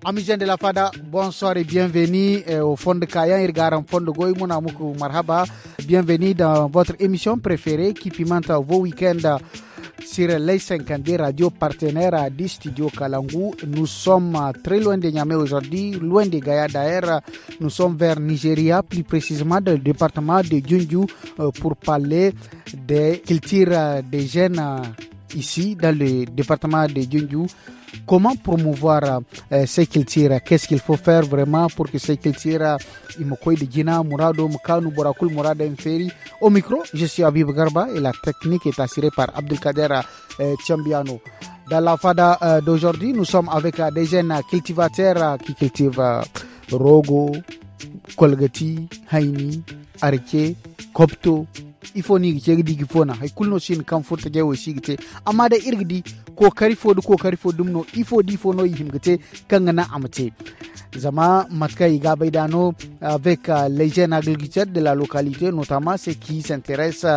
Amis de la Fada, bonsoir et bienvenue au fond de Kayan Irgaram fond de Goy Mounamoukou Marhaba. Bienvenue dans votre émission préférée qui pimente vos week-ends sur les 50 radios partenaires du studio Kalangu. Nous sommes très loin de Niamey aujourd'hui, loin de Gaïa d'ailleurs. Nous sommes vers Nigeria, plus précisément dans le département de Djundju, pour parler des cultures des jeunes ici dans le département de Djundju. Comment promouvoir ces cultures? Qu'est-ce qu'il faut faire vraiment pour que ces cultures Imokoy de Gina, Mourado, Mukanu, Borakul, Mourada Mferi. Au micro, je suis Habib Garba et la technique est assurée par Abdelkader Tchambiano. Dans la Fada d'aujourd'hui, nous sommes avec des jeunes cultivateurs qui cultivent Rogo, Kolgati, Haini, Arike, Kopto. Il faut ni jegdi gifona hay kulno sin kam fota jewo sigite amma da irgidi ko kari fodum no ifo di fono yimgite kangana amate zama matka iga baidano avec les jeunes agriculteurs de la localité, notamment ceux qui s'intéressent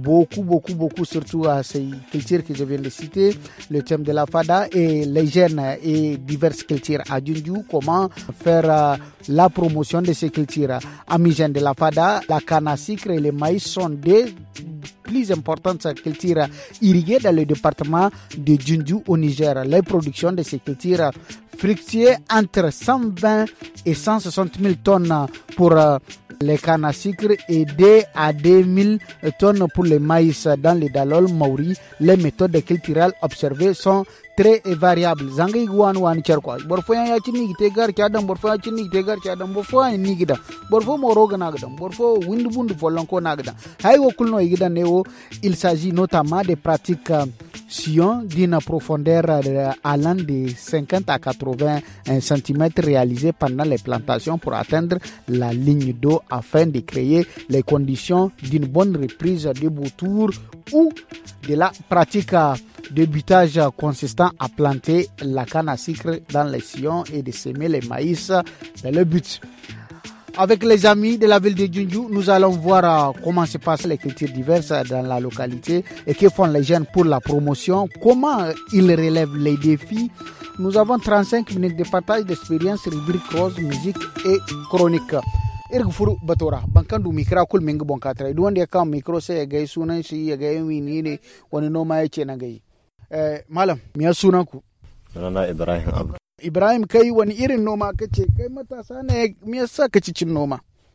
beaucoup surtout à ces cultures que je viens de citer, le thème de la Fada et les jeunes et diverses cultures à Djundju, comment faire la promotion de ces cultures. Amis jeunes de la Fada, la canne à sucre et le maïs sont des plus importantes cultures irriguées dans le département de Djundju au Niger. Les productions de ces cultures fructifiées entre 120 et 160 000 tonnes pour les cannes à sucre et 2 à 2 000 tonnes pour le maïs dans le Dalol Mauri. Les méthodes culturelles observées sont très variables. Zangai guan wan charkwa. Borfo ya chini gitegar chadam, borfo ya chini gitegar chadam, borfo ya nigida, borfo moroga nagadam, borfo windbund volanko nagadam. Haïwo kulno igida neo. Il s'agit notamment des pratiques sillons d'une profondeur allant de 50 à 80 cm réalisées pendant les plantations pour atteindre la ligne d'eau afin de créer les conditions d'une bonne reprise de bouture ou de la pratique de butage consistant à planter la canne à sucre dans les sillons et de semer les maïs dans le but. Avec les amis de la ville de Djundju, nous allons voir comment se passent les cultures diverses dans la localité et que font les jeunes pour la promotion, comment ils relèvent les défis. Nous avons 35 minutes de partage d'expérience, rubrique rose, musique et chronique. Irgfuru batora bankandu mikra kul mingi bonkatra du wanda ya kawo mikro sai ya gai sunan shi ya gai wini ne wani noma yake na gai. Malam, miya sunan ku? Sunana Ibrahim Abu. Ibrahim, kai wani irin noma kace? Kai matasa ne, me yasa kace cin noma?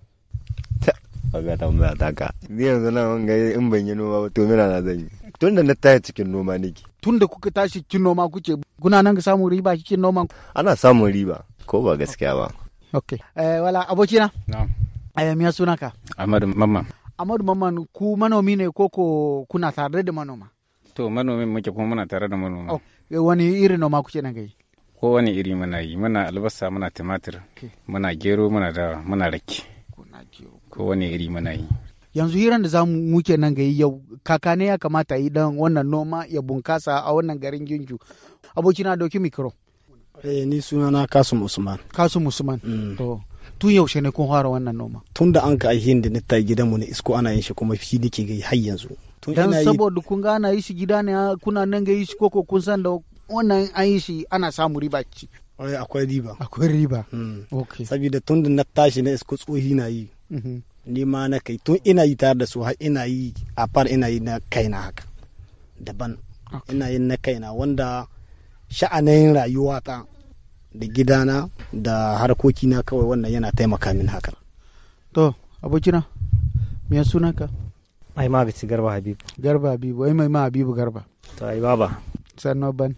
Ga tambaya ta ka. Ni yanzu nan ga in ban yi noma ba to mina na zan yi. Tunda na tashi cikin noma nake. Tunda kuka tashi cikin noma kuke kuna nan ga samun riba cikin noma? Ana samun riba ko ba gaskiya ba. Okay. Wala abokina? Na'am. Me sunan ka? Ahmadu Mamman. Ahmadu Mamman, ku manomi ne ko kuna tare da manoma? To manomin muke kuma muna tare da manoma. Oh, wani irin noma kuke nan gai? Ko wani iri muna yi, muna albasa, muna tumatir, muna gero, muna dawa, muna rake. Ko wani iri muna yi. Yanzu hiran da zamu muke nan gai yau, kaka ne ya kamata yi dan wannan noma ya bunkasa a wannan garin Djundju. Abokina dauki mikro. Ni sunana Kasum Usman. Kasum Usman. To tun yaushe ne kun fara wannan noma? Tun da an ka aihin da nita gidanmu ne isko ana yin shi kuma fi nake gai har yanzu. Dan saboda kun ga ana yi shi gida ne kuna nan gai shi koko kun san da wannan an yi shi ana samu riba ci. Akwai riba. Akwai riba. Okay. Saboda tun da na tashi na isko tsohi na yi. Ni ma na kai tun ina yi tare da su har ina yi a far ina yi na kaina haka. Daban. Ina yin na kaina wanda sha'anin rayuwata da gidana da harkokina kawai wannan yana taimaka min haka. To, abokina, me sunanka? Ai ma bici Garba Habibu. Garba Habibu, ai mai ma Habibu Garba. To ai baba. Sanno ban.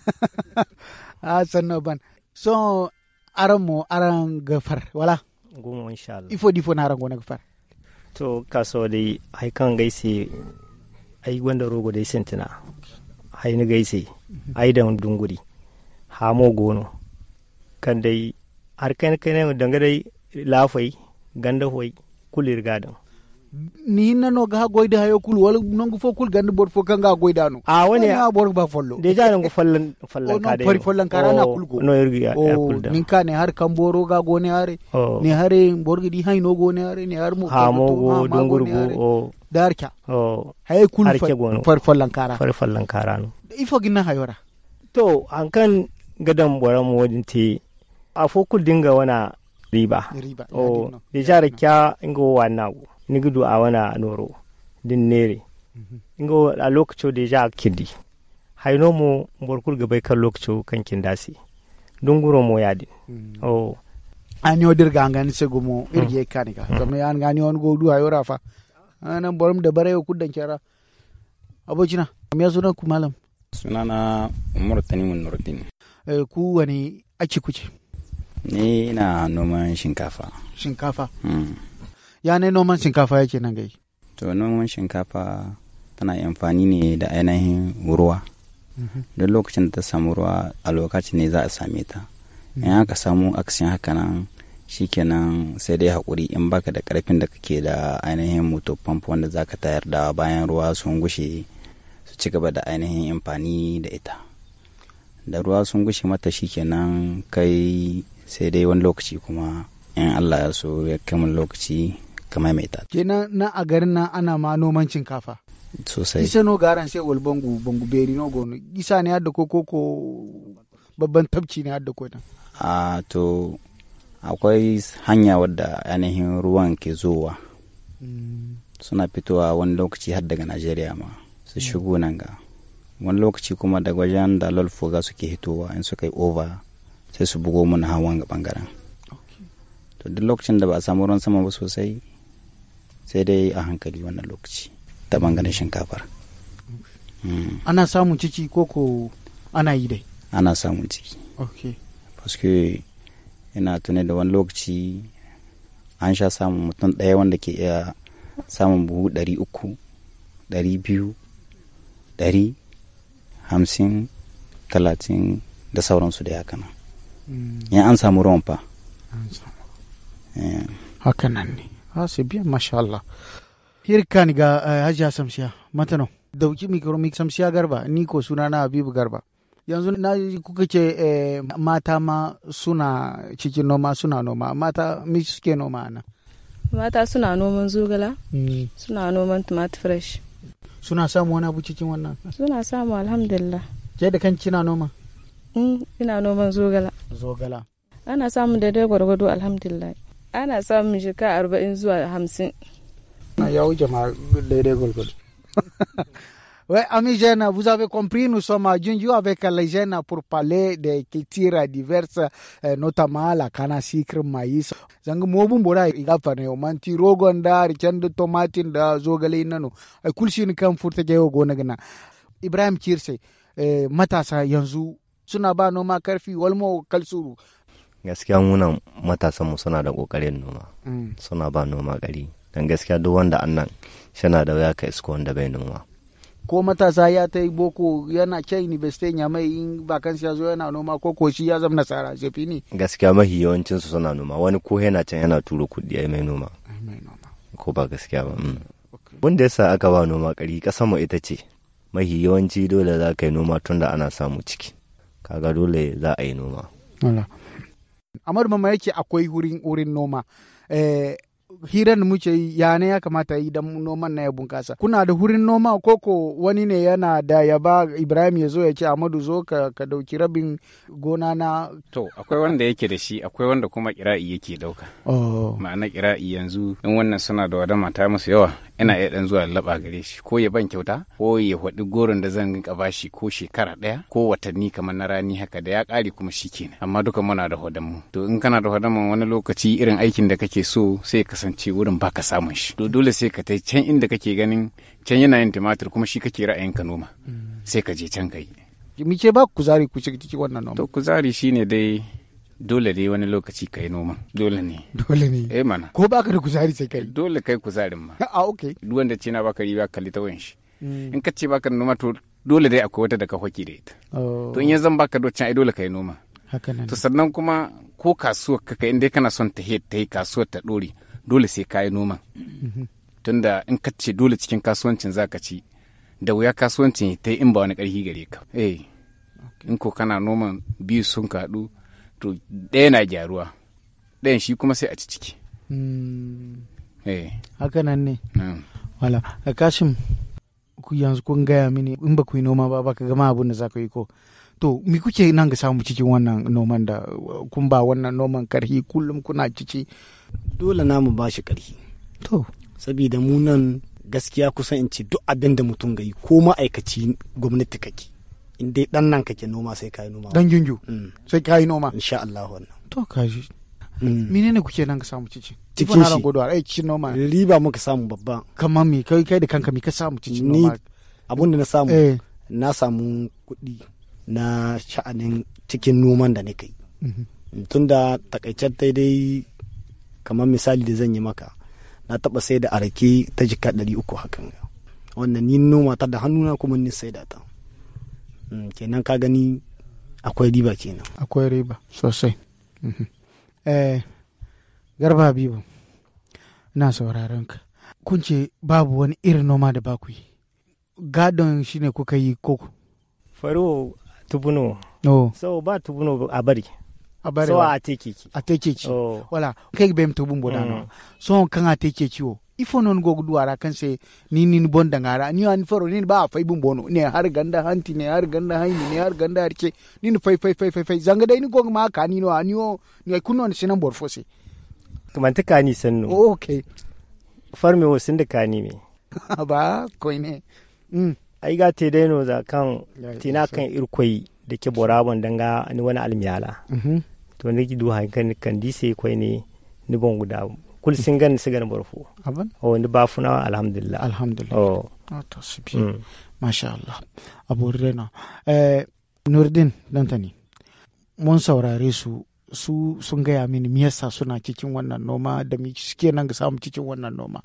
Sanno ban. So aran gafar wala? Goma insha Allah. Ifo difo na aran gona gafar. To kaso dai ai kan gaisi ai gwanda rogo dai sentina. Ai ni gaisi. Ai da dunguri. Hamo gono. Kan dai har kan ne danga dai lafai ganda hoy kulir gadan. Ni nano ga goida hayo kul wala nongu fo kul ganda bor fo kanga goida no. Wani ya bor ba follo. Deja nangu fallan ka dai. No fallan kara na kulgo. No irgi ya kulda. Nin ka ne har kan boro ga gone are. Ne hare borgi di hayno gone are ne har mo. Mo go dungurgo darka. Hay kul fallan kara. Fallan kara no. Ifo ginna hayora. To an kan gadan boran modin te a fokul dinga wana riba o deja kya ingo wana ni gudu a wana noro din nere ingo a lokacin deja kidi haino mo borkul gabai kan lokacin kan kindasi dunguro mo yadi o ani odir gangani segumo irge kanika zama yan gani on go du ayo rafa nan borum da bare ku dan kera abocina me suna ku malam sunana Umar Tanimun Nuruddin. Ku wani aci kuce? Ni ina noman shinkafa. Shinkafa? Ya ne noman shinkafa yake nan gai? To noman shinkafa tana amfani ne da ainihin ruwa. Don lokacin da ta samu ruwa a lokacin ne za a same ta. In aka samu aksin haka nan shikenan sai dai haƙuri in baka da ƙarfin da kake da ainihin motor pump wanda zaka tayar da bayan ruwa sun gushe su ci gaba da ainihin amfani da ita. Da ruwa sun gushe mata shikenan kai sai dai wani lokaci kuma in Allah ya so ya kai mun lokaci ka maimaita. Kenan na a garin nan ana ma noman shinkafa. Sosai. Isa no garan sai wal bangu beri no gono. Isa ne hadda ko babban tabci ne hadda ko a to akwai hanya wadda ainihin ruwan ke zowa. Suna fitowa wani lokaci har daga Najeriya ma su shigo nan ga. Wani lokaci kuma daga wajen da lalfoga suke hitowa in suka yi over sai su bugo mun hawan ga bangaren. To duk lokacin da ba a samu ruwan sama ba sosai sai dai a hankali wannan lokaci ta bangaren shinkafar. Ana samun ciki ko ana yi dai? Ana samun ciki. Okay. Paske ina tune da wani lokaci an sha samun mutum ɗaya wanda ke iya samun buhu 300, 200, 100, 50, 30 da sauransu da haka nan. Ya an samu ruwan fa. Haka nan ne. Sai biyan masha Allah. Hirka ni ga Hajiya Samsiya matano. Dauki mikro Samsiya Garba ni ko suna na Habibu Garba. Yanzu na kuka ce mata ma suna cikin noma suna noma mata mi suke noma nan? Mata suna noman zogala, suna noman tomato fresh. Suna samu wani abu cikin wannan? Suna samu alhamdulillah. Ke da kan kina noma? Ina noman zogala. Zogala. Ana samun daidai gwargwado alhamdulillah. Ana samun shika 40 zuwa 50. Na ya wuce ma daidai gwargwado. Ouais, amis jeunes, vous avez compris, nous sommes à Djunju avec les jeunes pour parler des cultures diverses, notamment la canne à sucre, maïs. Zanga mobun bora igafa ne o manti rogon da ricende tomatin da zogale nano. Kulshin kan furta jayo gona gana. Ibrahim Kirse, matasa yanzu suna ba noma karfi walmo kalsuru. Gaskiya muna matasan mu suna da kokarin noma. Suna ba noma gari. Dan gaskiya duk wanda annan shana da waya ka isko wanda bai noma. Ko matasa ya ta yi boko yana ce university ya mai in bakansu ya zo yana noma ko shi ya zama nasara jefi ne. Gaskiya mahi yawancin su suna noma wani ko yana can yana turo kuɗi ai mai noma. Ko ba gaskiya ba. Wanda yasa aka ba noma ƙari ƙasar mu ita ce mahi yawanci dole za ka yi noma tunda ana samu ciki. Kaga dole za a yi noma. Amadu mama yake akwai wurin noma. Hiran da muke yi ya ne ya kamata yi don noman na ya bunkasa. Kuna da hurin noma koko wani ne yana da ya ba Ibrahim ya zo ya ce Amadu zo ka dauki rabin gona na. To akwai wanda yake da shi akwai wanda kuma kira'i yake dauka. Ma'ana kira'i yanzu in wannan suna da wadama ta musu yawa ina iya dan zuwa laba gare shi ko ya ban kyauta ko ya hwadi goron da zan rinka bashi ko shekara daya ko watanni kamar na rani haka da ya kare kuma shikenan. Amma duka muna da hodanmu. To in kana da hodanmu wani lokaci irin aikin da kake so sai ka kasance wurin baka samun shi to dole sai ka tai can inda kake ganin can yana yin tumatir kuma shi kake ra'ayin ka noma sai ka je can kai mi ce ba kuzari ku ciki wannan noma to kuzari shine dai dole dai wani lokaci kai noma dole ne mana ko baka da kuzari sai kai dole kai kuzarin ma okay duk wanda ce na baka riba kalli ta wayan shi in ka ce baka noma to dole dai akwai wata da ka hoki da ita to in ya zan baka docin ai dole kai noma to sannan kuma ko kasuwar ka kai inda kana son ta yi kasuwar ta dore dole sai kayi noman tunda in ka ce dole cikin kasuwancin zaka ci da wuya kasuwancin ta yi in ba wani ƙarfi gare ka in ko kana noman biyu sun kaɗu to ɗaya na gyaruwa ɗayan shi kuma sai a ci ciki haka nan ne wala Kashim ku yanzu kun gaya mini in ba ku yi noma ba ka gama abin da za ku yi ko to mi kuke nan ga samu cikin wannan noman da kun ba wannan noman karhi kullum kuna cici? Dole namu ba shi karhi to saboda mu nan gaskiya kusan in ce duk abin da mutum ga yi ko ma'aikaci gwamnati kake in dai dan nan kake noma sai kai noma dan junju sai kai noma insha Allah wannan to kaji menene kuke nan ka samu cici cikin shi cikin noma riba muka samu babba kamar me kai da kanka me ka samu cikin noma? Abun da na samu na samu kuɗi na sha'anin cikin noman da nake tunda takaicen dai kamar misali da zan yi maka na taba sai da arake ta jika 300 hakan wannan ni noma ta da hannuna kuma ni sai da ta kenan ka gani akwai riba kenan akwai riba sosai. Garba Habibu na sauraron ka kun ce babu wani irin noma da baku yi gadon shi ne kuka yi koko faro tubuno so ba tubuno a bari so a teke ki wala kai bem tubun bodano so kan a teke kiwo ifo non go duwara kan se ni bonda ngara ni an faro ni ba fai bun bono ne har ganda hanti ne har ganda haini ne har ganda harke ni fai zanga dai ni go ma ka ni no aniyo ni kuno ni sinan borfose kamanta kani sanno okay farme wo sin da kani me ba koi ne ai ga te dai no za kan tina kan irkoi da ke borabon danga ni wani almiyala to ne ki du hankan kan dise koi ne ni bon guda kul singan sigan borfo aban ni ba funa alhamdulillah to sibi masha Allah abu rena Nurdin Dantani mun saurare su sun gaya mini me yasa suna cikin wannan noma da mi suke nan ga samu cikin wannan noma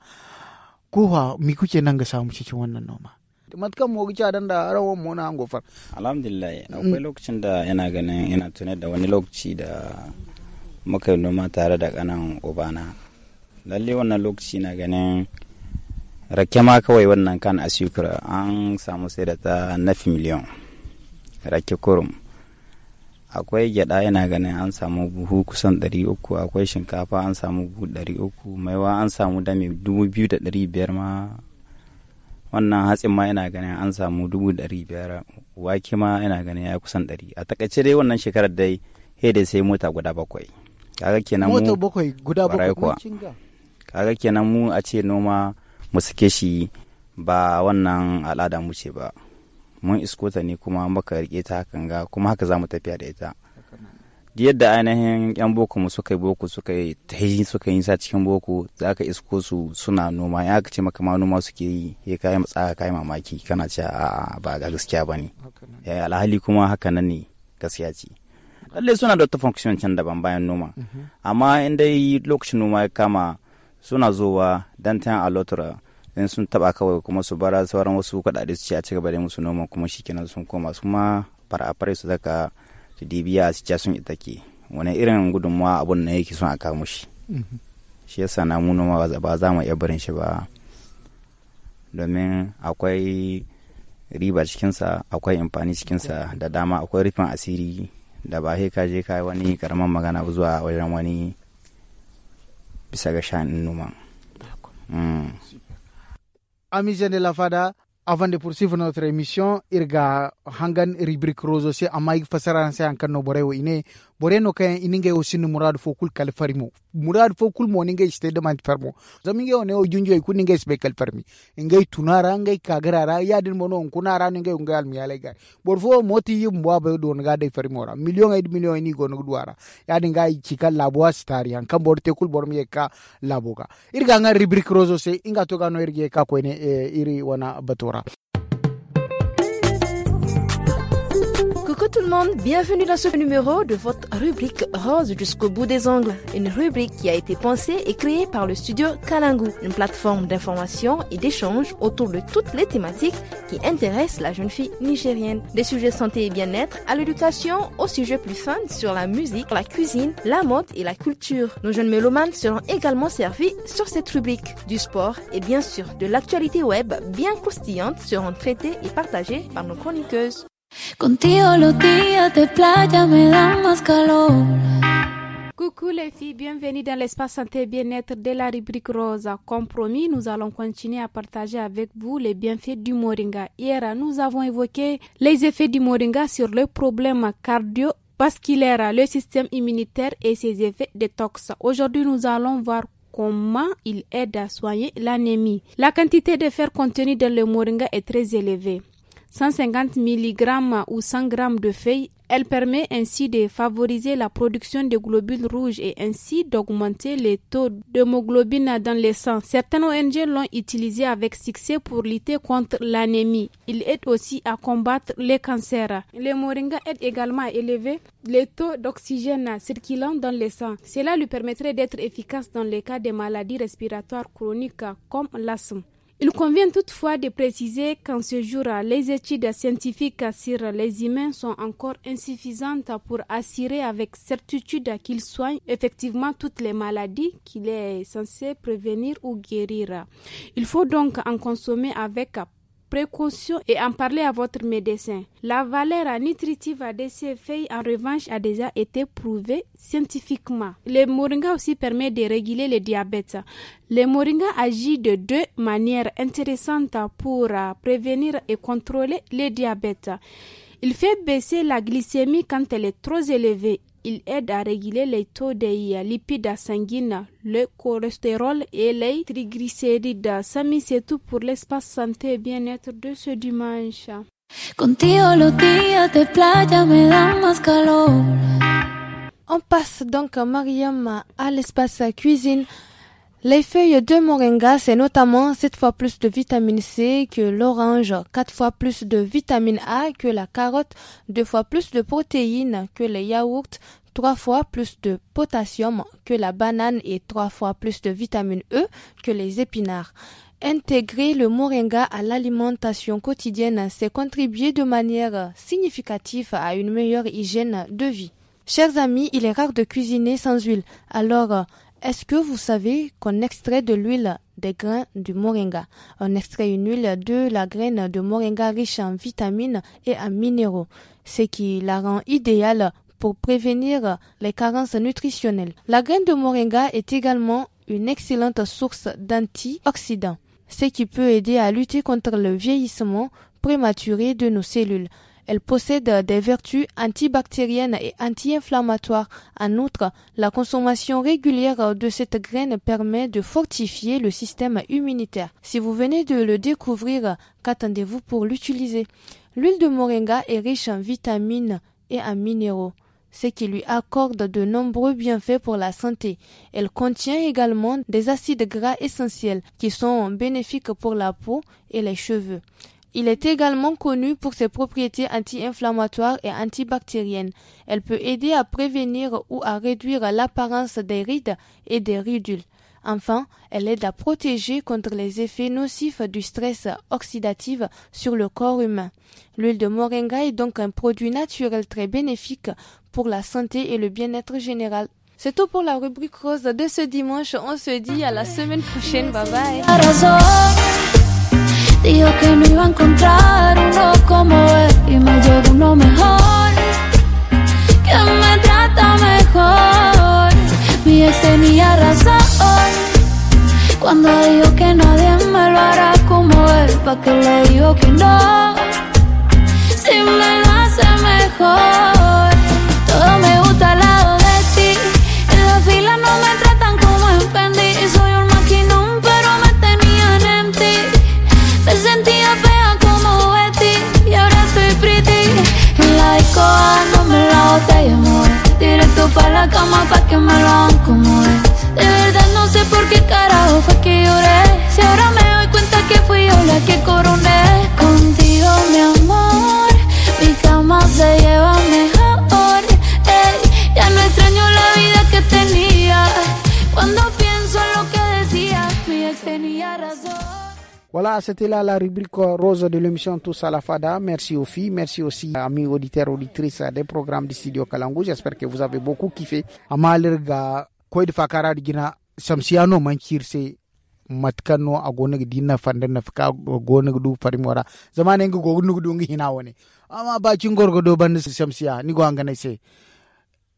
ko mi kuke nan ga samu cikin wannan noma matkan mu gica dan da rawan mu na gofar alhamdulillah akwai lokacin da yana ganin ina tunar da wani lokaci da muka noma tare da kanan ubana lalle wannan lokaci na ganin rake ma kawai wannan kan asukura an samu sai da ta nafi miliyan rake kurum akwai gyada yana ganin an samu buhu kusan 300 akwai shinkafa an samu buhu 300 maiwa an samu dame 2,500 ma wannan hatsin ma yana ganin an samu 500 wake ma yana ganin ya kusan 100 a takaice dai wannan shekarar dai dai sai mota guda 7 kaga kenan mu mota 7 guda 7 kaga kenan mu a ce noma mu sake shi ba wannan al'ada mu ce ba mun iskota ne kuma muka rike ta hakan ga kuma haka zamu tafiya da ita yadda ainihin yan boko mu suka yi sa cikin boko zaka isko su suna noma ya ka ce maka ma noma suke yi ya kai matsaka kai mamaki kana ce a ba gaskiya bane ya alhali kuma haka nan ne gaskiya ce lalle suna da wata function can daban bayan noma amma in dai lokacin noma ya kama suna zowa dan tan alotura in sun taba kawai kuma su bara sauran wasu kudade su ci a cigaba da musu noma kuma shikenan sun koma su ma fara su zaka su dibiya su ci sun ita ke wani irin gudunmawa abun nan yake son a kawo shi shi yasa na mu noma ba za mu iya barin shi ba domin akwai riba cikinsa akwai amfani cikinsa da dama akwai rufin asiri da ba sai ka je kai wani karaman magana zuwa wajen wani bisa ga sha'anin noma. Amis de la Fada, avant de poursuivre notre émission, irga hangan rubrique roso se amay fasara se ankan no borewo ine boreno kay ininge o sinu murad fokul kal farimo murad fokul mo ninge ste de man farmo zaminge o ne o junjo e kuninge sbe kal farmi ingay tunara ngay kagarara yadin mono kunara ninge ngal mi alay gar borfo moti yim boba do nga de farmora million ni go no duara yadin ngay cikal labo astari an kam borte kul bormi ka laboga irga ngar rubrique roso se inga to ga no irge ka ko ne iri wana batora. Coucou tout le monde, bienvenue dans ce numéro de votre rubrique Rose jusqu'au bout des ongles. Une rubrique qui a été pensée et créée par le studio Kalangu, une plateforme d'information et d'échange autour de toutes les thématiques qui intéressent la jeune fille nigérienne. Des sujets santé et bien-être à l'éducation, aux sujets plus fun sur la musique, la cuisine, la mode et la culture. Nos jeunes mélomanes seront également servis sur cette rubrique. Du sport et bien sûr de l'actualité web bien croustillante seront traitées et partagées par nos chroniqueuses. Contigo los días de playa me dan más calor. Coucou les filles, bienvenue dans l'espace santé et bien-être de la rubrique rose. Comme promis, nous allons continuer à partager avec vous les bienfaits du moringa. Hier, nous avons évoqué les effets du moringa sur le problème cardiovasculaire, le système immunitaire et ses effets détox. Aujourd'hui, nous allons voir comment il aide à soigner l'anémie. La quantité de fer contenue dans le moringa est très élevée. 150 mg ou 100 g de feuilles. Elle permet ainsi de favoriser la production de globules rouges et ainsi d'augmenter les taux d'hémoglobine dans le sang. Certaines ONG l'ont utilisé avec succès pour lutter contre l'anémie. Il aide aussi à combattre les cancers. Le moringa aide également à élever les taux d'oxygène circulant dans le sang. Cela lui permettrait d'être efficace dans les cas de maladies respiratoires chroniques comme l'asthme. Il convient toutefois de préciser qu'en ce jour, les études scientifiques sur les humains sont encore insuffisantes pour assurer avec certitude qu'il soigne effectivement toutes les maladies qu'il est censé prévenir ou guérir. Il faut donc en consommer avec précaution et en parler à votre médecin. La valeur nutritive de ces feuilles, en revanche, a déjà été prouvée scientifiquement. Le moringa aussi permet de réguler le diabète. Le moringa agit de deux manières intéressantes pour prévenir et contrôler le diabète. Il fait baisser la glycémie quand elle est trop élevée. Il aide à réguler les taux des lipides sanguines, le cholestérol et les triglycérides. Samy, c'est tout pour l'espace santé et bien-être de ce dimanche. Contigo los días de playa me dan más calor. On passe donc, Mariam, à l'espace cuisine. Les feuilles de moringa, c'est notamment 7 fois plus de vitamine C que l'orange, 4 fois plus de vitamine A que la carotte, 2 fois plus de protéines que les yaourts, 3 fois plus de potassium que la banane et 3 fois plus de vitamine E que les épinards. Intégrer le moringa à l'alimentation quotidienne, c'est contribuer de manière significative à une meilleure hygiène de vie. Chers amis, il est rare de cuisiner sans huile, alors est-ce que vous savez qu'on extrait de l'huile des grains du moringa? On extrait une huile de la graine de moringa riche en vitamines et en minéraux, ce qui la rend idéale pour prévenir les carences nutritionnelles. La graine de moringa est également une excellente source d'antioxydants, ce qui peut aider à lutter contre le vieillissement prématuré de nos cellules. Elle possède des vertus antibactériennes et anti-inflammatoires. En outre, la consommation régulière de cette graine permet de fortifier le système immunitaire. Si vous venez de le découvrir, qu'attendez-vous pour l'utiliser? L'huile de moringa est riche en vitamines et en minéraux, ce qui lui accorde de nombreux bienfaits pour la santé. Elle contient également des acides gras essentiels qui sont bénéfiques pour la peau et les cheveux. Il est également connu pour ses propriétés anti-inflammatoires et antibactériennes. Elle peut aider à prévenir ou à réduire l'apparence des rides et des ridules. Enfin, elle aide à protéger contre les effets nocifs du stress oxydatif sur le corps humain. L'huile de moringa est donc un produit naturel très bénéfique pour la santé et le bien-être général. C'est tout pour la rubrique rose de ce dimanche. On se dit à la semaine prochaine. Bye bye. Dijo que no iba a encontrar uno como él y me llegó uno mejor, que me trata mejor. Mi ex tenía razón cuando dijo que nadie me lo hará como él. ¿Pa' qué le digo que no? Si me lo hace mejor. Todo me gusta al lado de ti. En la fila no me tratan como en Fendi. Soy un maquinón pero me tenían en ti. Me sentía fea como Betty y ahora estoy pretty. En la disco dándome la botella, amor. Directo pa' la cama pa' que me lo hagan como es. De verdad no sé por qué carajo fue que lloré. Si ahora me doy cuenta que fui yo la que coroné. Contigo, mi amor, mi cama se lleva mejor. Ey, ya no extraño la vida que tenía. Cuando pienso en lo que decía, mi ex tenía razón. Voilà, c'était là la rubrique rose de l'émission Tous à la Fada. Merci aux filles, merci aussi amis auditeurs, auditrices des programmes du studio Kalangu. J'espère que vous avez beaucoup kiffé. Amalirga koy fakara digina samsiano mankirse matkano agona dina fandana faka gona du farimora. Zamane ngo gona du ngi hina woni. Ama ba cingorgo do ban samsiya ni go angana se.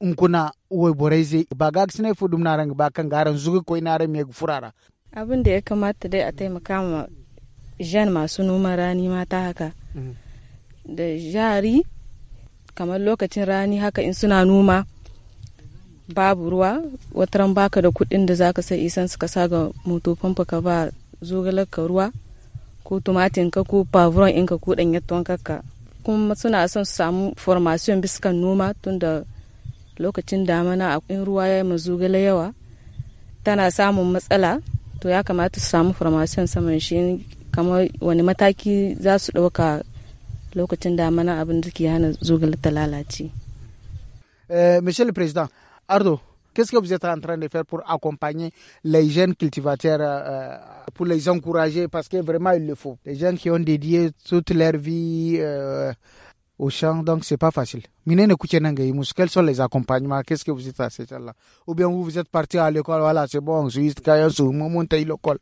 unkuna uwe boreze ba ga sine fu dum naran ba kan garan zuga ko inaran me furara. Abin da ya kamata dai a taimaka ma jan masu noman rani mata haka da jari kamar lokacin rani haka in suna noma babu ruwa wataran baka da kuɗin da zaka sai isan suka sa ga moto famfa ka ba zogalar ka ruwa ko tumatin ka ko pavron in ka ko ɗanyatton ka kuma suna son su samu formation biskan noma tun da lokacin damana in ruwa ya yi zogale yawa tana samun matsala to ya kamata su samu formation saman shi kamar wani mataki za su ɗauka lokacin damana abin da ke hana zogale ta lalace. Monsieur le Président, Ardo, qu'est-ce que vous êtes en train de faire pour accompagner les jeunes cultivateurs, pour les encourager, parce que vraiment il le faut. Les jeunes qui ont dédié toute leur vie au champ, donc c'est pas facile. Quels sont les accompagnements? Qu'est-ce que vous êtes à ce temps-là? Ou bien vous êtes parti à l'école, voilà, c'est bon, je suis à l'école,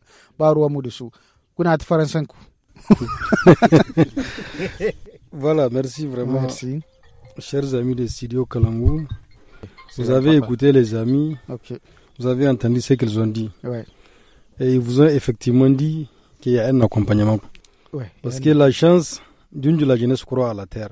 Voilà, merci vraiment. Merci. Chers amis de Studio Kalangu, vous avez écouté les amis, vous avez entendu ce qu'ils ont dit. Ouais. Et ils vous ont effectivement dit qu'il y a un accompagnement. Ouais. Parce que la chance d'une de la jeunesse croit à la terre.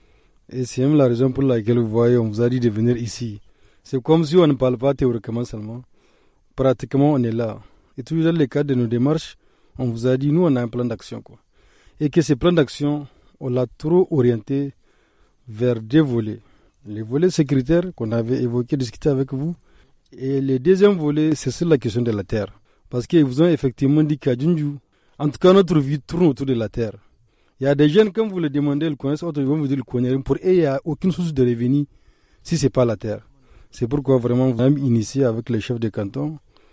Et c'est même la raison pour laquelle vous voyez, on vous a dit de venir ici. C'est comme si on ne parle pas théoriquement seulement. Pratiquement, on est là. Et toujours dans le cadre de nos démarches, on vous a dit, nous, on a un plan d'action, quoi. Et que ce plan d'action, on l'a trop orienté vers deux volets. Le volet sécuritaire qu'on avait évoqué, discuté avec vous. Et le deuxième volet, c'est sur la question de la terre. Parce qu'ils vous ont effectivement dit qu'à Djundju, en tout cas, notre vie tourne autour de la terre. Il y a des jeunes, comme vous le demandez, ils connaissent, autres ils vont vous dire qu'ils connaissent. Pour eux, il n'y a aucune source de revenus si ce n'est pas la terre. C'est pourquoi vraiment, vous avez initié avec le chef de canton.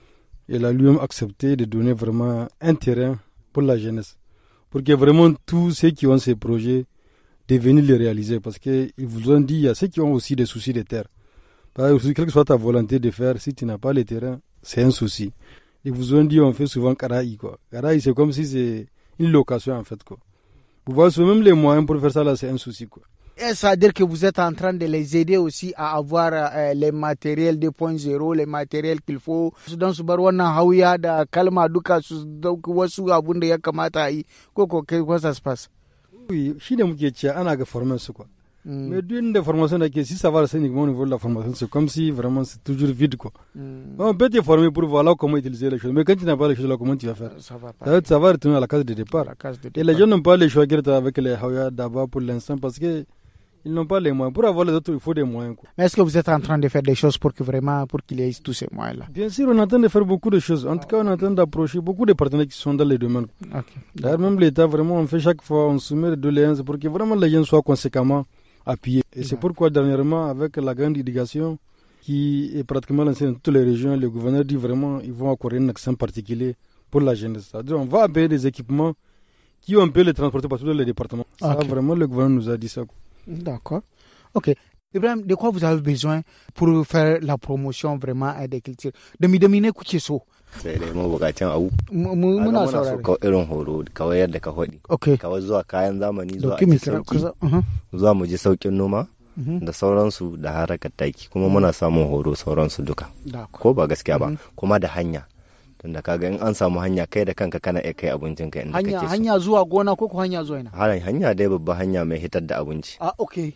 Il a lui-même accepté de donner vraiment un terrain pour la jeunesse. Pour que vraiment tous ceux qui ont ces projets de venir les réaliser. Parce qu'ils vous ont dit, il y a ceux qui ont aussi des soucis de terre. Parce que quelle que soit ta volonté de faire, si tu n'as pas le terrain, c'est un souci. Ils vous ont dit, on fait souvent Karaï, quoi. Karaï, c'est comme si c'est une location, en fait, quoi. Vous voyez, même les moyens pour faire ça, là, c'est un souci, quoi. Et ça veut dire que vous êtes en train de les aider aussi à avoir les matériels 2.0, les matériels qu'il faut. Dans ce barouana haouya da kalma duka su dauki wasu abun da ya kamata yi. Comment ça se passe? Oui, shi da muke cewa ana ga formation su quoi. Mais d'une des formations là, si ça va uniquement au niveau de la formation, c'est comme si vraiment c'est toujours vide quoi. On peut te former pour voir comment utiliser les choses, mais quand tu n'as pas les choses là, comment tu vas faire? Ça va pas. Ça va retourner à la case de départ. Et les gens n'ont pas les choix avec les haouya d'abord pour l'instant parce que ils n'ont pas les moyens. Pour avoir les autres, il faut des moyens. Quoi. Mais est-ce que vous êtes en train de faire des choses pour qu'il y ait tous ces moyens-là? Bien sûr, on est en train de faire beaucoup de choses. En tout cas, on est en train d'approcher beaucoup de partenaires qui sont dans les domaines. D'ailleurs, même l'État, vraiment, on fait chaque fois, on soumet des doléances pour que vraiment les gens soient conséquemment appuyés. Et c'est pourquoi, dernièrement, avec la grande irrigation qui est pratiquement lancée dans toutes les régions, le gouverneur dit vraiment ils vont accorder un accent particulier pour la jeunesse. C'est-à-dire, on va payer des équipements qui ont pu les transporter partout dans les départements. Ça, vraiment, le gouverneur nous a dit ça. D'accord. Ok. Ibrahim, de quoi vous avez besoin pour faire la promotion vraiment des cultures? De me dominer Kucheso. Sai dai mabukacin abu. Muna saurare. Kawai irin horo kawai yadda ka faɗi. Okay. Kawai zuwa kayan zamani zuwa a sauki. Zuwa mu ji saukin noma da sauransu da harakar taki kuma muna samun horo sauransu duka. Ko ba gaskiya ba kuma da hanya. Tunda kaga in an samu hanya kai da kanka kana iya kai abincin ka inda kake so. Hanya zuwa gona ko hanya zuwa ina? Hanya dai babba hanya mai hitar da abinci. Ah, okay.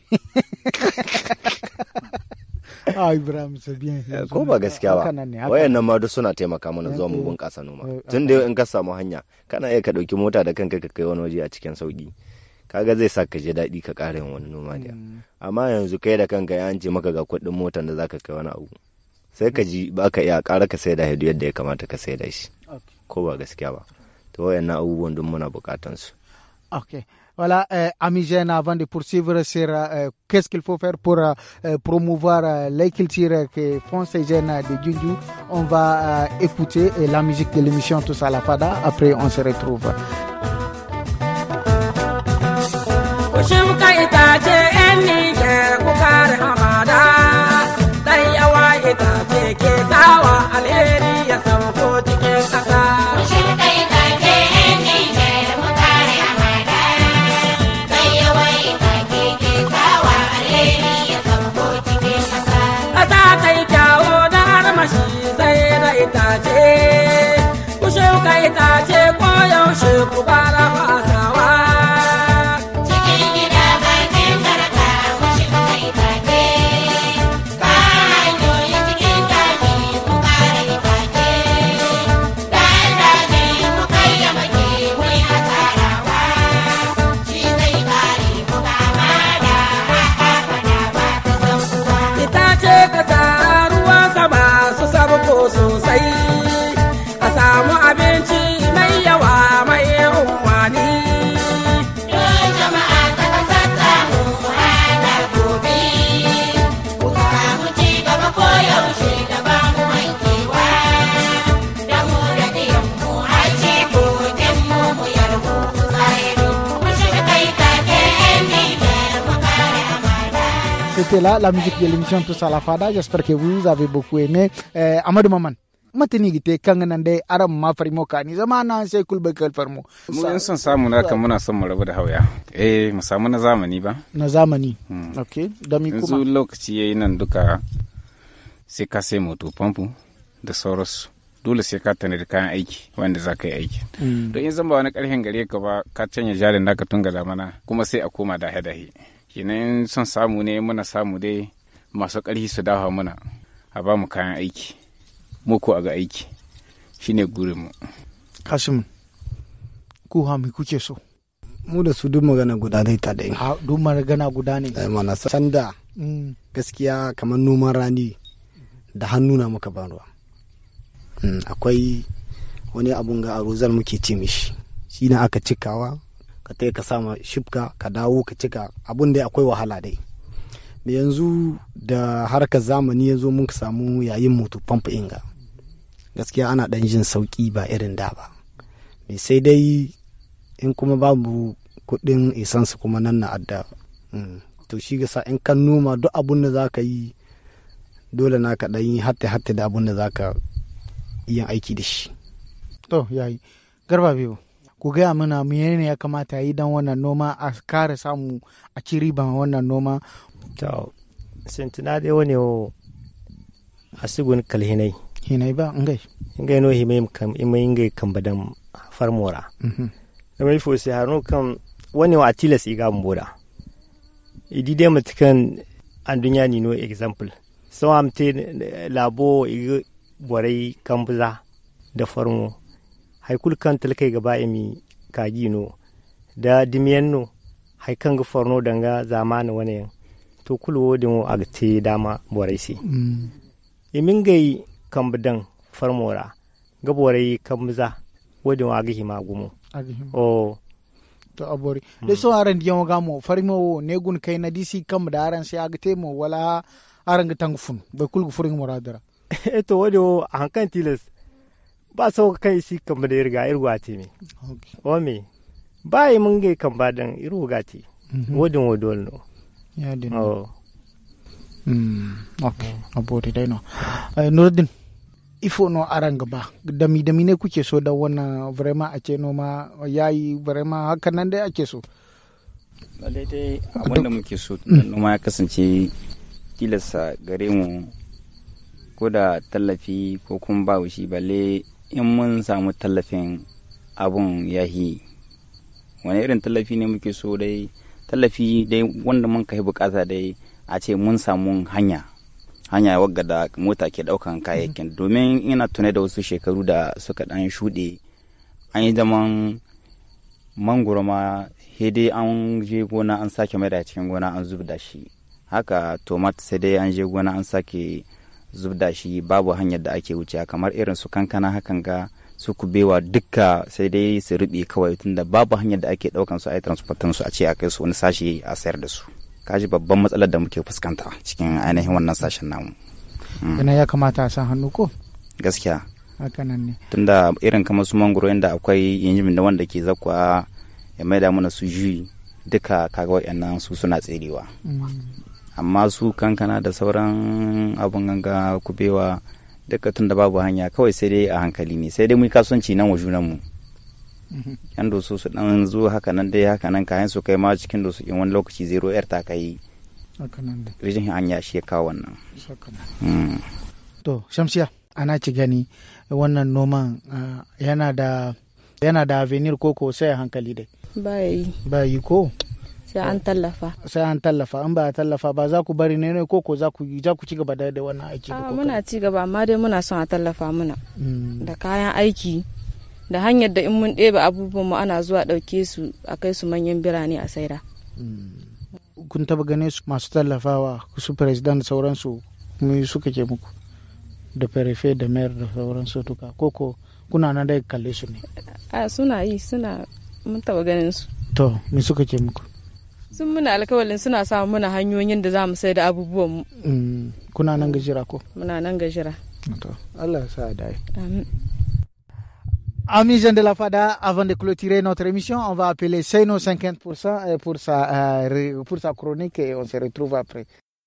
Ah, Ibrahim, c'est bien. Ko ba gaskiya ba. Wayannan ma duk suna taimaka mana zuwa mu bunƙasa noma. Tunda in ka samu hanya kana iya ka dauki mota da kanka ka kai wani waje a cikin sauki. Kaga zai sa ka je daɗi ka ƙara yin wani noma da. Amma yanzu kai da kanka ya ce maka ga kuɗin motar da zaka kai wani abu. Sai ka ji ba ka iya ƙara ka sai da haidu yadda ya kamata ka sai da shi ko ba gaskiya ba to wayannan abubuwan duk muna buƙatan su. Ok, voilà, amis jeunes, avant de poursuivre sur qu'est-ce qu'il faut faire pour promouvoir les cultures que font ces jeunes de Djundju, on va écouter la musique de l'émission Tous à la Fada. Après on se retrouve. Ke kawa alheri ya sauko cikin ƙasa. Kushin kai take yan Nijar mu kare hamada. Kai yawai take ke kawa alheri ya sauko cikin ƙasa. itace ku shuka itace ko yaushe ku bara fasawa cikin gida bakin karka ku shuka itace ba hanyoyi cikin daji ku kare itace dan daji ku kayyamake mai asarawa shi zai kare ku kama da haka ba ta saukuwa itace ka sa ruwan sama su sabko sosai a samu abinci mai yawa mai unwani don jama'a ta kasar tamu hana gobe ku samu ci gaba ko yaushe da ba mu wankewa da mu da diyanmu har ce koken mu yarmu ku tsayaro mu shiga kai take yan nijar mu kare amana. C'était là la musique de l'émission Tous à la Fada. J'espère que vous avez beaucoup aimé. Amadou Maman, matani gite kan nan dai aram ma farmo ka ni zama na sai kulbe kal farmo. Mu yan son samu na kan muna son mu rabu da hauya. Mu samu na zamani ba. Na zamani. Okay. Da mi kuma. Yanzu lokaci yayi nan duka sai ka sai moto famfo da sauransu. Dole sai ka tana da kayan aiki wanda za ka yi aiki. Don in zan ba wani karhen gare ka ba ka canja jarin naka tun ga zamana kuma sai a koma dahe-dahe. Kenan son samu ne muna samu dai masu ƙarfi su dawo muna a ba mu kayan aiki mu ko a ga aiki shine gurinmu. Kasim ku ha mi kuke so? Mu da su duk magana guda dai ta dai. Duk magana guda ne. Mana sanda gaskiya kamar noman rani da hannu na muka ban ruwa. Akwai wani abun ga a rozar muke ce mishi shi ne aka cikawa ka tai ka sama shifka ka dawo ka cika abun dai akwai wahala dai. Me yanzu da harkar zamani ya zo mun samu yayin moto pump inga gaskiya ana dan jin sauki ba irin da ba. Me sai dai in kuma babu kuɗin isansu kuma nan na adda to shi gasa in kan noma duk abun da za ka yi dole na ka ɗan yi hatta da abun da za ka yin aiki da shi. To yayi Garba Biyu ku gaya mana menene ya kamata yi don wannan noma a kare samu a ci riban wannan noma. To sentina dai wani a sigun kalhinai hinai ba ngai no himai kam imai ngai kambadan farmora da mai fo sai harno kam wani wa tilas iga mboda idi dai mutkan an dunya ni no example so am te labo igi borai kambuza da farmo haikul kan talkai gaba imi kaji no da dimiyan no haikan ga farno danga zamani wani to kulwo din agte dama borai si imin gai kambudan farmora ga borai kambuza wadin wagi hima gumo o to abori de so aran diyan waga mo farmo ne gun kai na disi kam da aran sai agte mo wala aran ga tangfun bai kulgu furin muradara to wado hankan tilas ba so kai si kam da irga irwati me o me bai mun gai kambadan irugati wadin wadol no ya din okay abori dai no Nuruddin ifo no aranga ba dami ne kuke so da wannan vraiment a ce noma yayi vraiment hakan nan dai ake so dai abinda muke so noma ya kasance tilasta gare mu ko da tallafi ko kuma ba shi balle in mun samu tallafin abun yahi wani irin tallafi ne muke so dai tallafi dai wanda mun kai bukata dai a ce mun samu hanya wagga da mota ke daukan kayayyakin domin ina tune da wasu shekaru da suka dan shuɗe an yi zaman mangoro ma dai an je gona an sake mai da cikin gona an zubda shi haka tomat sai dai an je gona an sake zubda shi babu hanyar da ake wuce kamar irin su kankana hakan ga su kubewa dukka sai dai su rubi kawai tunda babu hanyar da ake daukan su a yi transportin su a ce a kai su wani sashi a sayar da su kaji babban matsalar da muke fuskanta cikin ainihin wannan sashen namu. Ina ya kamata a san hannu ko? Gaskiya. Haka nan ne. Tunda irin kamar su mangoro yadda akwai injimin da wanda ke zakwa ya maida mana su juyi duka kaga waɗannan su suna tserewa. Amma su kankana da sauran abun ganga kubewa duka tunda babu hanya kawai sai dai a hankali ne sai dai mu kasuwanci nan wa junanmu. Yan doso su dan zo haka nan dai haka nan kayan su kai ma cikin doso in wani lokaci 0 ta kai haka nan dai rijin hanya shi ya kawo wannan to Shamsiya ana ci gani wannan noman yana da avenir koko sai hankali dai ba yi ko sai an tallafa an ba tallafa ba za ku bari ne koko za ku ci gaba da wannan aiki da muna ci gaba amma dai muna son a tallafa muna da kayan aiki da hanyar da in mun ɗebe abubuwan mu ana zuwa ɗauke su a kai su manyan birane a saida. Kun taba gane su masu tallafawa su president da sauransu me suka ke muku da perefe da mayor da sauransu duka koko kuna nan da kalle su ne? Suna mun taba ganin su. To me suka ke muku? Sun muna alkawalin suna samun muna hanyoyin da za mu sai da abubuwan mu. Kuna nan gajira ko? Muna nan gajira. To Allah ya sa dai. Amin. Amis jeunes de la FADA, avant de clôturer notre émission, on va appeler Seyno 50% pour sa chronique et on se retrouve après.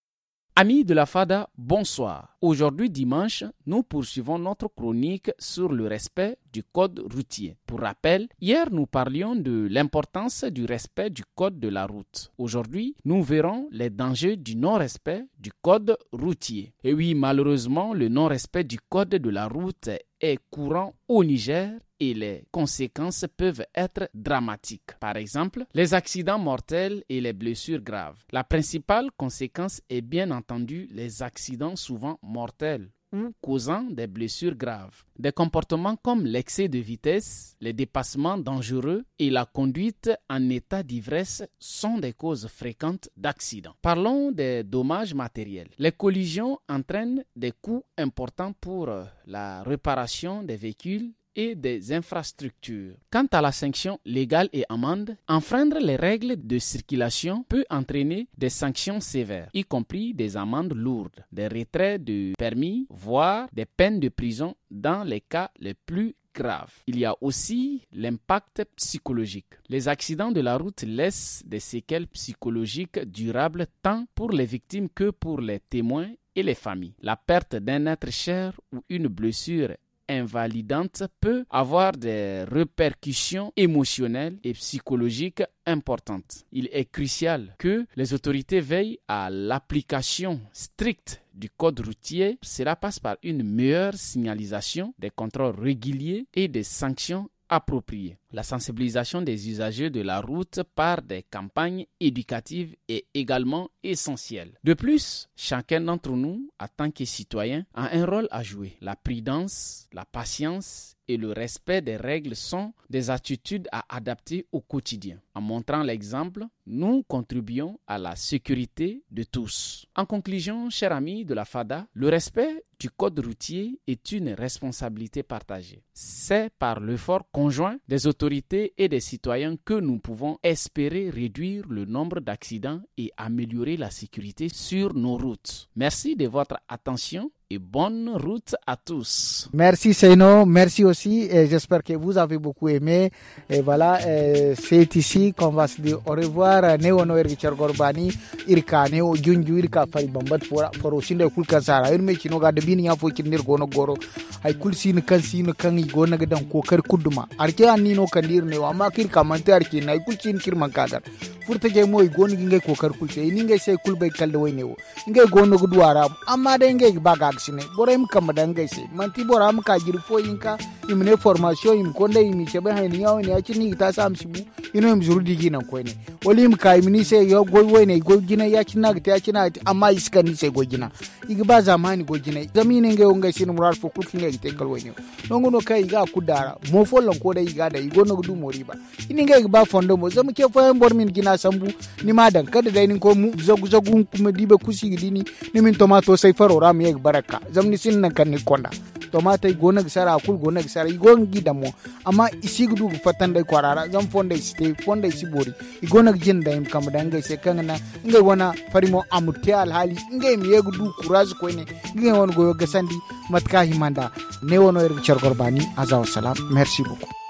Amis de la FADA, bonsoir. Aujourd'hui dimanche, nous poursuivons notre chronique sur le respect du code routier. Pour rappel, hier nous parlions de l'importance du respect du code de la route. Aujourd'hui, nous verrons les dangers du non-respect du code routier. Et oui, malheureusement, le non-respect du code de la route est courant au Niger et les conséquences peuvent être dramatiques. Par exemple, les accidents mortels et les blessures graves. La principale conséquence est bien entendu les accidents souvent mortels ou causant des blessures graves. Des comportements comme l'excès de vitesse, les dépassements dangereux et la conduite en état d'ivresse sont des causes fréquentes d'accidents. Parlons des dommages matériels. Les collisions entraînent des coûts importants pour la réparation des véhicules et des infrastructures. Quant à la sanction légale et amende, enfreindre les règles de circulation peut entraîner des sanctions sévères, y compris des amendes lourdes, des retraits de permis, voire des peines de prison dans les cas les plus grave. Il y a aussi l'impact psychologique. Les accidents de la route laissent des séquelles psychologiques durables tant pour les victimes que pour les témoins et les familles. La perte d'un être cher ou une blessure invalidante peut avoir des répercussions émotionnelles et psychologiques importantes. Il est crucial que les autorités veillent à l'application stricte du code routier. Cela passe par une meilleure signalisation, des contrôles réguliers et des sanctions appropriées. La sensibilisation des usagers de la route par des campagnes éducatives est également essentielle. De plus, chacun d'entre nous, en tant que citoyen, a un rôle à jouer. La prudence, la patience et le respect des règles sont des attitudes à adapter au quotidien. En montrant l'exemple, nous contribuons à la sécurité de tous. En conclusion, chers amis de la FADA, le respect du code routier est une responsabilité partagée. C'est par l'effort conjoint des autorités et des citoyens que nous pouvons espérer réduire le nombre d'accidents et améliorer la sécurité sur nos routes. Merci de votre attention et bonne route à tous. Merci Seyno, merci aussi et j'espère que vous avez beaucoup aimé. Et voilà, c'est ici qu'on va se dire au revoir. Neono Richard Gorbani, Irka Neo Junju Irka Fari Bambat for Osinde Kulkazara. Irme Chinoga de Binia for Kinir Gono Goro. I could see the Kangi Gona Gadan Koker Kuduma. Arkia Nino Kandir Neo Amakir Kamantarkin, I could see Kirmankadar. Furta Jamo Goni Ginga Koker Kulse, Ninga say Kulbe Kaldoino, Inga Gono Guduara, Amadenge Bagaxine, Borem Kamadanga say, Mantiboram Kajir Foinka, Imne Formation, Im Konde, Imichaba, and Yachini Tasam Sibu, Zurdigina Quene. Olim Kaimini say, Yo Golwene, Gogina Yachina, Tachina, Amaiskan say Gogina. Igbaza Mani Gogina, Zaminenge Ungasin Mural for cooking egg take away. Nongo Kaiga Kudara, Mofo Lonkoda Igada, Igono du Moriba. Ininga Ba Fondomo, Zamke for Bormin Gina Sambu, Nimadan, Kada Dining Komu, Zogun Kumediba Kusi Dini, Nimin Tomato Safer or Rami Baraka, Zamnisin Kanikonda. Tomato Gonag Sara, Kul Gonag Sara, Igon Gidamo, Ama Isigudu Fatanda Quarara, Zam Fonda Stay, Fonda Sibori, Igonag Jinda in Kamadanga, Sekana, Ingawana, Farimo Amutial Hali, Ingame Yegudu, Kuraz Quene, Gimon Go Gasandi, Matka Himanda, Neono Richard Gorbani, Azao Salam, merci beaucoup.